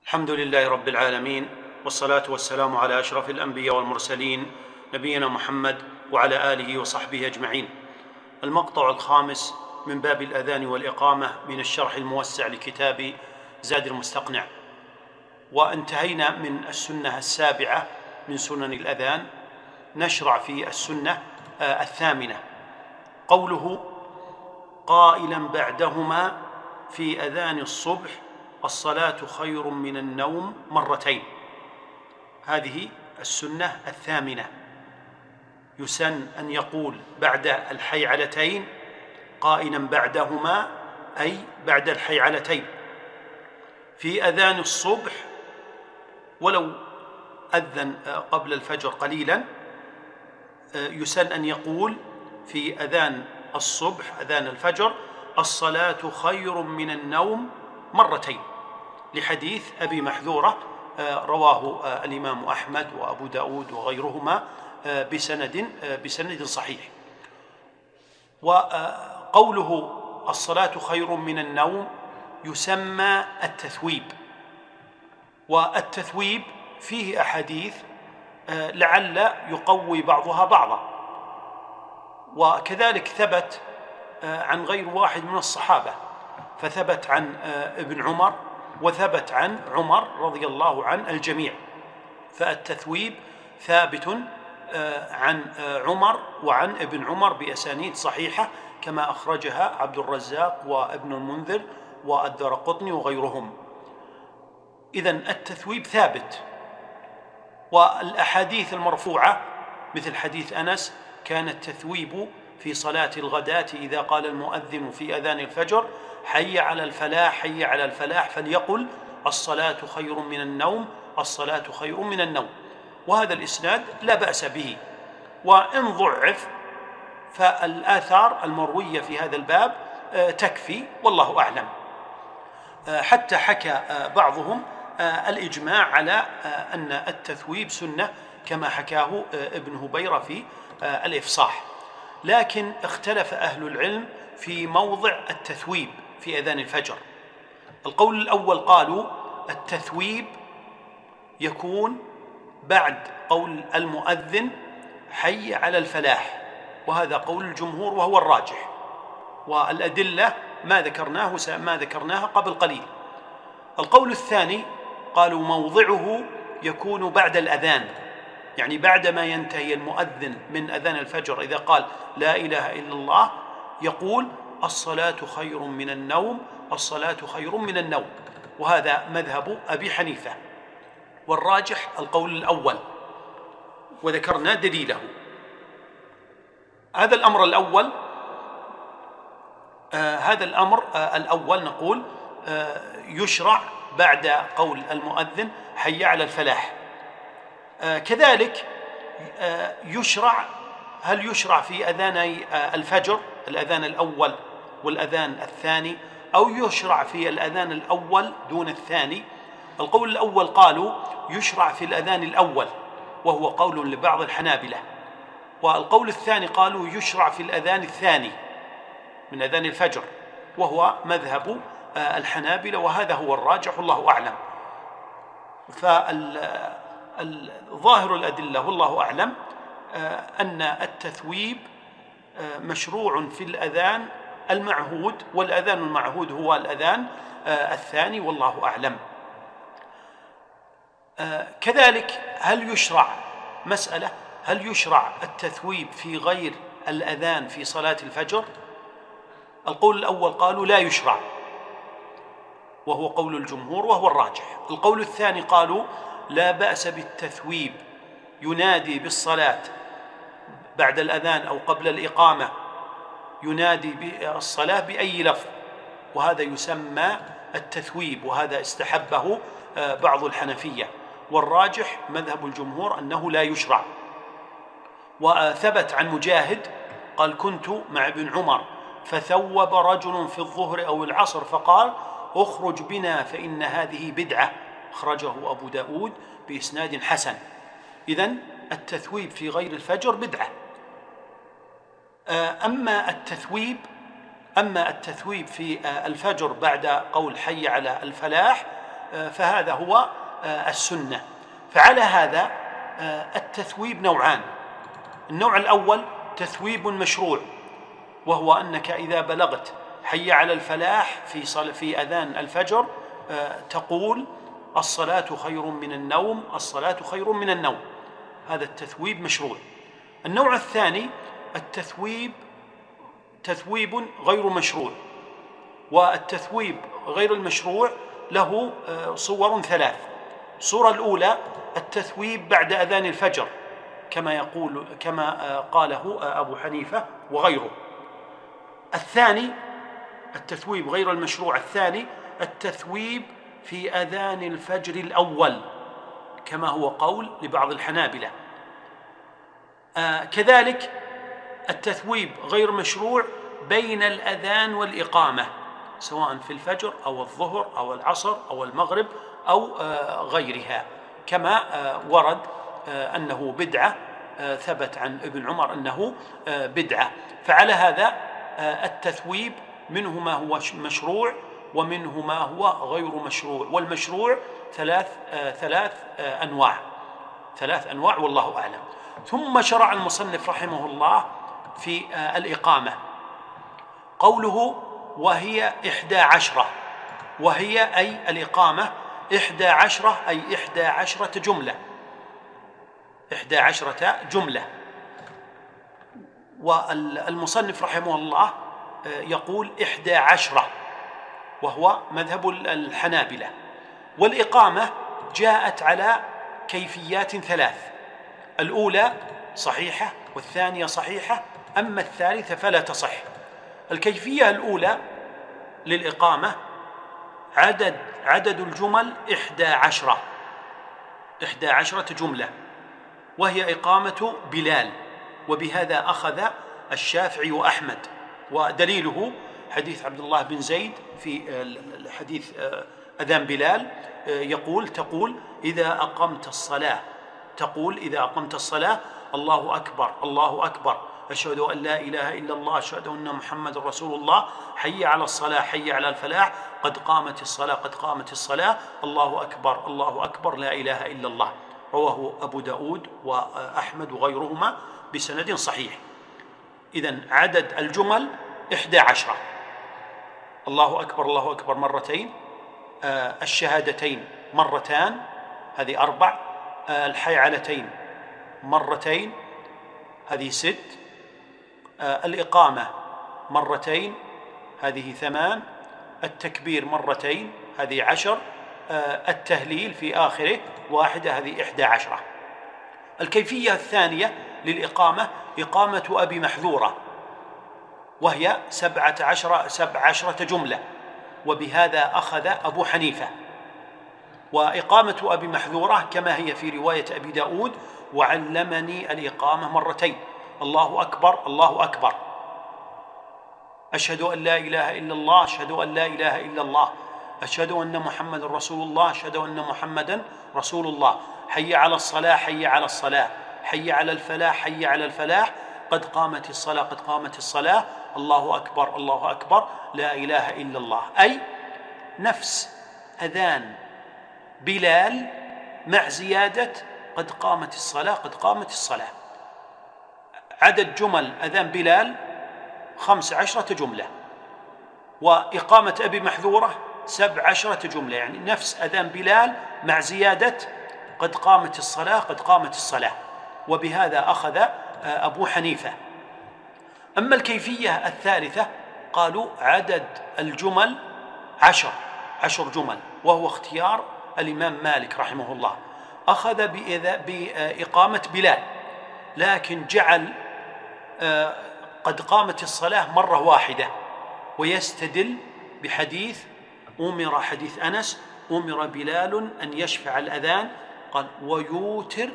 الحمد لله رب العالمين، والصلاة والسلام على أشرف الأنبياء والمرسلين نبينا محمد وعلى آله وصحبه أجمعين. المقطع الخامس من باب الأذان والإقامة من الشرح الموسع لكتاب زاد المستقنع، وانتهينا من السنة السابعة من سنن الأذان. نشرع في السنة الثامنة، قوله قائلا بعدهما في أذان الصبح الصلاة خير من النوم مرتين. هذه السنة الثامنة، يسن أن يقول بعد الحيعلتين قائلا بعدهما، أي بعد الحيعلتين في أذان الصبح، ولو أذن قبل الفجر قليلا يسن أن يقول في أذان الصبح أذان الفجر الصلاة خير من النوم مرتين، لحديث أبي محذورة رواه الإمام أحمد وأبو داود وغيرهما بسند صحيح. وقوله الصلاة خير من النوم يسمى التثويب، والتثويب فيه أحاديث لعل يقوي بعضها بعضا، وكذلك ثبت عن غير واحد من الصحابة، فثبت عن ابن عمر وثبت عن عمر رضي الله عن الجميع. فالتثويب ثابت عن عمر وعن ابن عمر بأسانيد صحيحة، كما أخرجها عبد الرزاق وابن المنذر والدارقطني وغيرهم. إذن التثويب ثابت. والأحاديث المرفوعة مثل حديث أنس كان التثويب في صلاة الغداة إذا قال المؤذن في أذان الفجر حي على الفلاح حي على الفلاح فليقل الصلاة خير من النوم الصلاة خير من النوم. وهذا الإسناد لا بأس به، وإن ضعف فالآثار المروية في هذا الباب تكفي والله أعلم. حتى حكى بعضهم الإجماع على أن التثويب سنة، كما حكاه ابن هبيرة في الإفصاح. لكن اختلف أهل العلم في موضع التثويب في أذان الفجر. القول الأول قالوا التثويب يكون بعد قول المؤذن حي على الفلاح، وهذا قول الجمهور وهو الراجح، والأدلة ما ذكرناها قبل قليل. القول الثاني قالوا موضعه يكون بعد الأذان، يعني بعدما ينتهي المؤذن من أذان الفجر إذا قال لا إله إلا الله يقول الصلاة خير من النوم الصلاة خير من النوم. وهذا مذهب أبي حنيفة، والراجح القول الأول، وذكرنا دليله. هذا الأمر الأول نقول يشرع بعد قول المؤذن حي على الفلاح. كذلك هل يشرع في أذاني الفجر الأذان الأول والأذان الثاني، أو يشرع في الأذان الأول دون الثاني؟ القول الأول قالوا يشرع في الأذان الأول، وهو قول لبعض الحنابلة. والقول الثاني قالوا يشرع في الأذان الثاني من أذان الفجر، وهو مذهب الحنابلة، وهذا هو الراجح والله أعلم. فالظاهر الأدلة والله أعلم أن التثويب مشروع في الأذان المعهود، والأذان المعهود هو الأذان الثاني والله أعلم. كذلك هل يشرع التثويب في غير الأذان في صلاة الفجر؟ القول الأول قالوا لا يشرع، وهو قول الجمهور وهو الراجح. القول الثاني قالوا لا بأس بالتثويب، ينادي بالصلاة بعد الأذان أو قبل الإقامة، ينادي بالصلاة بأي لفظ، وهذا يسمى التثويب، وهذا استحبه بعض الحنفية، والراجح مذهب الجمهور أنه لا يشرع. وثبت عن مجاهد قال كنت مع ابن عمر فثوب رجل في الظهر أو العصر فقال اخرج بنا فإن هذه بدعة، أخرجه أبو داود بإسناد حسن. إذن التثويب في غير الفجر بدعة. أما التثويب في الفجر بعد قول حي على الفلاح فهذا هو السنة. فعلى هذا التثويب نوعان. النوع الأول تثويب مشروع، وهو أنك إذا بلغت حي على الفلاح في أذان الفجر تقول الصلاة خير من النوم، الصلاة خير من النوم. هذا التثويب مشروع. النوع الثاني تثويب غير مشروع، والتثويب غير المشروع له صور ثلاث. الصورة الأولى التثويب بعد أذان الفجر كما قاله أبو حنيفة وغيره. الثاني التثويب غير المشروع الثاني التثويب في أذان الفجر الأول كما هو قول لبعض الحنابلة. كذلك التثويب غير مشروع بين الأذان والإقامة، سواء في الفجر أو الظهر أو العصر أو المغرب أو غيرها، كما ورد أنه بدعة، ثبت عن ابن عمر أنه بدعة. فعلى هذا التثويب منه ما هو مشروع ومنه ما هو غير مشروع، والمشروع ثلاث أنواع والله أعلم. ثم شرع المصنف رحمه الله في الإقامة قوله وهي 11، وهي أي الإقامة 11 أي 11 جملة، 11 جملة. والمصنف رحمه الله يقول 11 وهو مذهب الحنابلة. والإقامة جاءت على كيفيات ثلاث: الأولى صحيحة، والثانية صحيحة، أما الثالثة فلا تصح. الكيفية الأولى للإقامة عدد الجمل 11 جملة، وهي إقامة بلال، وبهذا أخذ الشافعي وأحمد. ودليله حديث عبد الله بن زيد في حديث أذان بلال تقول إذا أقمت الصلاة الله أكبر الله أكبر، أشهد أن لا إله إلا الله، أشهد أن محمد رسول الله، حي على الصلاة حي على الفلاح، قد قامت الصلاة، الله أكبر الله أكبر، لا إله إلا الله. رواه أبو داود وأحمد وغيرهما بسند صحيح. إذن عدد الجمل 11: الله أكبر الله أكبر مرتين، الشهادتين مرتان هذه 4، الحيعلتين مرتين هذه 6، الإقامة مرتين هذه 8، التكبير مرتين هذه 10، التهليل في آخره 1 هذه 11. الكيفية الثانية للإقامة إقامة أبي محذورة، وهي 17 جملة، وبهذا أخذ أبو حنيفة. وإقامة أبي محذورة كما هي في رواية أبي داود: وعلمني الإقامة مرتين، الله أكبر الله أكبر، أشهد أن لا إله إلا الله، أشهد أن لا إله إلا الله، أشهد أن محمد رسول الله، أشهد أن محمدا رسول الله، حي على الصلاة حي على الصلاة، حي على الفلاح حي على الفلاح، قد قامت الصلاة، الله أكبر الله أكبر، لا إله إلا الله. أي نفس أذان بلال مع زيادة قد قامت الصلاة. عدد جمل أذان بلال 15 جملة، وإقامة أبي محذورة 17 جملة، يعني نفس أذان بلال مع زيادة قد قامت الصلاة، وبهذا أخذ أبو حنيفة. أما الكيفية الثالثة قالوا عدد الجمل 10 جمل، وهو اختيار الإمام مالك رحمه الله. أخذ بإقامة بلال، لكن جعل قد قامت الصلاة مرة واحدة، ويستدل بحديث حديث أنس: أمر بلال أن يشفع الأذان، قال ويوتر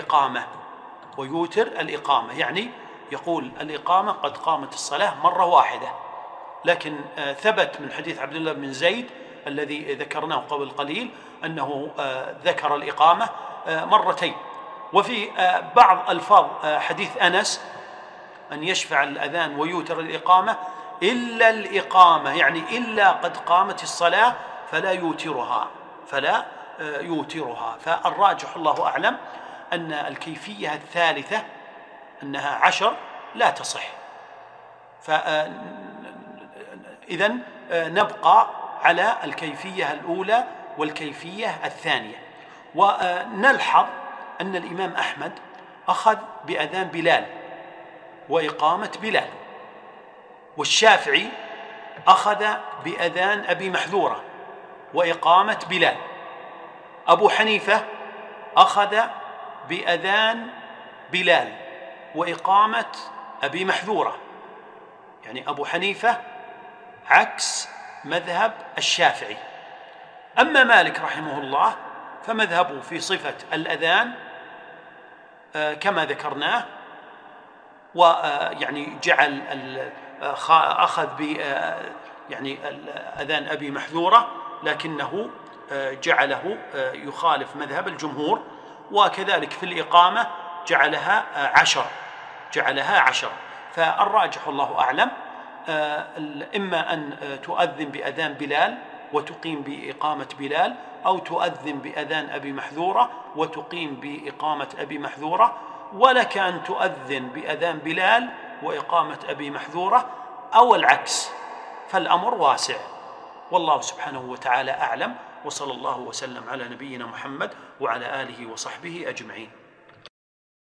الإقامة، يعني يقول الإقامة قد قامت الصلاة مرة واحدة. لكن ثبت من حديث عبد الله بن زيد الذي ذكرناه قبل قليل أنه ذكر الإقامة مرتين. وفي بعض ألفاظ حديث أنس أن يشفع الأذان ويوتر الإقامة إلا الإقامة، يعني إلا قد قامت الصلاة فلا يوترها، فلا يوترها. فالراجح الله أعلم أن الكيفية الثالثة أنها 10 لا تصح. فإذن نبقى على الكيفية الأولى والكيفية الثانية. ونلحظ أن الإمام أحمد أخذ بأذان بلال وإقامة بلال، والشافعي أخذ بأذان أبي محذورة وإقامة بلال، أبو حنيفة أخذ بأذان بلال وإقامة أبي محذورة. يعني أبو حنيفة عكس مذهب الشافعي. أما مالك رحمه الله فمذهبه في صفة الأذان كما ذكرناه، ويعني جعل أخذ يعني أذان أبي محذورة، لكنه جعله يخالف مذهب الجمهور. وكذلك في الإقامة جعلها 10. فالراجح الله أعلم إما أن تؤذن بأذان بلال وتقيم بإقامة بلال، أو تؤذن بأذان أبي محذورة وتقيم بإقامة أبي محذورة، ولك أن تؤذن بأذان بلال وإقامة أبي محذورة أو العكس. فالأمر واسع، والله سبحانه وتعالى أعلم، وصلى الله وسلم على نبينا محمد وعلى آله وصحبه أجمعين.